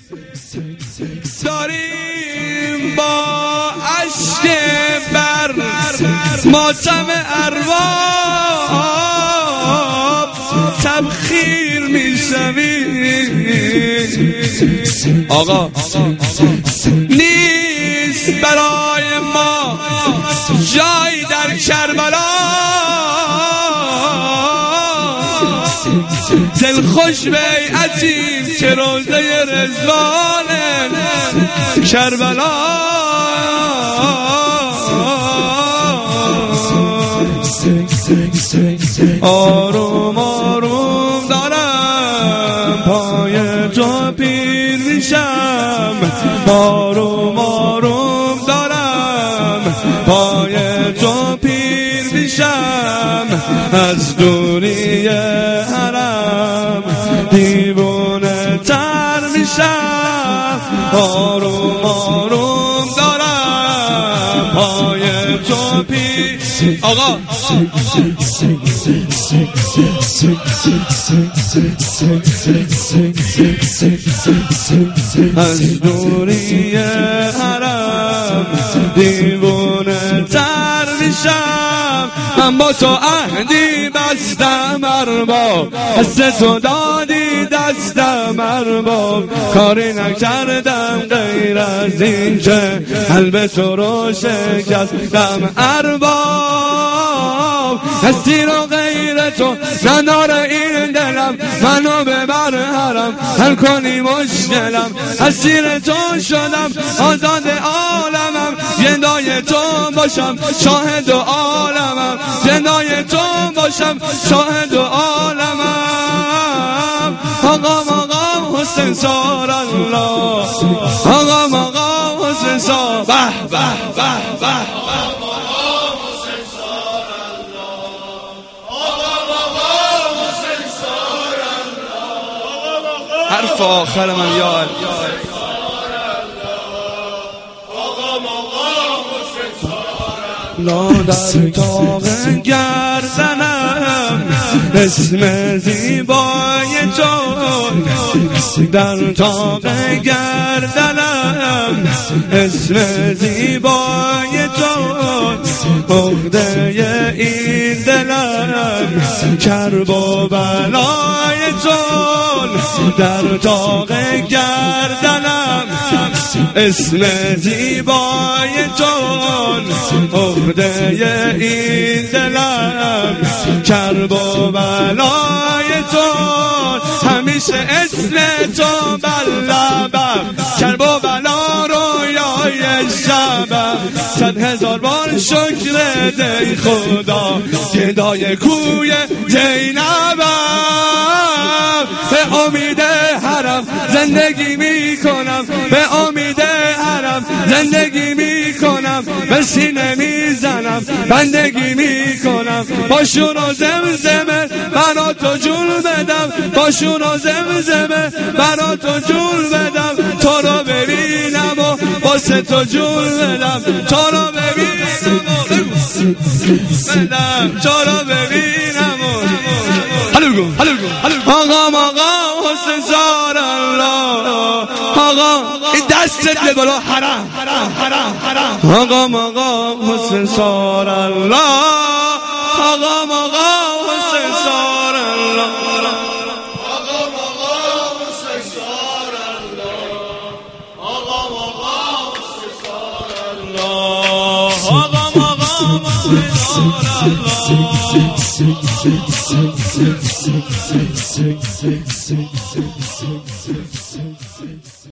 داریم با اشک بر ماتم ارباب تبخیر میشویم. آقا نیست برای ما جای در کربلا، دل خوش بیعتیم که روزه رضوان کربلا. آروم آروم دارم پای تو پیر میشم، آروم آروم دارم پای تو پیر میشم، از دوری حرم دیوونه تر میشم. آروم آروم دارم پای تو پیر. آقا از دوری حرم دیوونه تر میشم. من با تو عهدی بستم ارباب، دست تو دادی دستم ارباب، کاری نکردم غیر از این که قلب تو رو شکستم ارباب. هستی رو غیر تو نداره این دلم، منو ببر حرم حل کنی مشکلم. اسیر تو شدم آزاد عالمم، گدای تو باشم شاهد عالمم، گدای تو باشم شاهد عالمم. آقام آقام حسین سار الله، آقام آقام حسین سار به به به به، حرف آخر من یا لا در تاق گردنم اسم زیبای تو، در تاق گردنم اسم زیبای تو، عقده این دلم کرب و بلای تو، در تاق گردنم اسم زیبای تو، عقده این دلم کرب و بلای تو، همیشه اسم تو بر لبم، کرب و بلا رویای شبم، 100,000 بار شکر دی خدا، گدای کوی زینبم. به امید حرم زندگی میکنم، به امید حرم زندگی میکنم، به سینه میزنم بندگی میکنم، باشون و زمزمه برا تو جون بدم، باشون و زمزمه برا تو جون بدم، تو رو ببینم و واسه تو جون بدم، تو رو ببینم و بدم، تو رو ببینم و آقام آقام حسین سار الله. آقا این دستت به بالا حرم آقام آقام حسین سار الله، آقام آقام حسین سار الله، آقام آقام حسین سار الله، آقام آقام حسین سار الله، آقام آقام حسین سار الله.